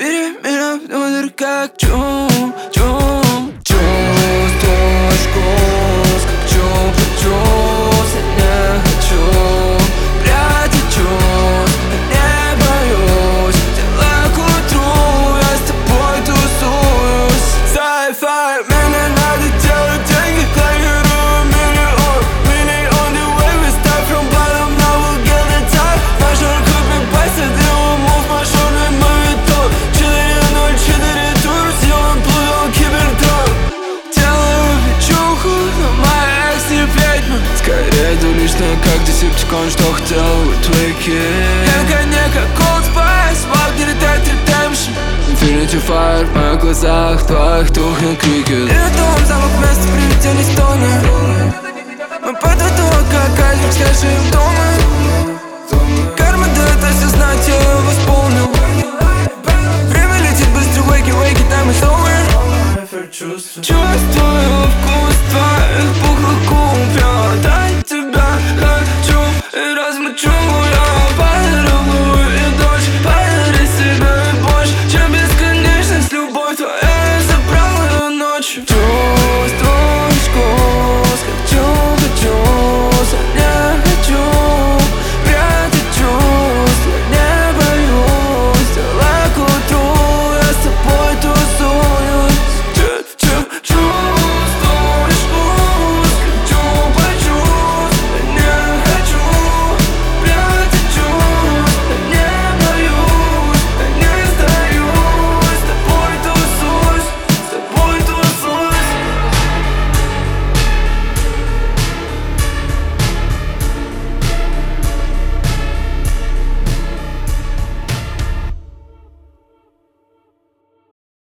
Бери меня внутрь как чум, чум. Чувствуешь вкус, как чувствуешь, я не хочу прятать чувств, я не боюсь. Делай к утру, я с тобой тусуюсь. Sci-fi, мне не надо делать деньги, планирую миллион. Million the way we start from bottom, now we'll get the top. Маршрут купим пальцы, делаю мув, маршрутный мавитон. 404 тур, сделан плывем кибертрон. Делаю вечуху, но моя экс не ведьма. Скорее двуличная, как десептикон, что хотел быть твики. Я не как Old Spice, Walker Dead Redemption. Infinity Fire в моих глазах, твоих тухнет крики. Рядом замок вместо привидений стонет. Мы под водой, как айсберг, скажи им дома. Карма дает, если знать, я ее восполнил. Время летит быстро, wakey, wakey, time is over. Чувствую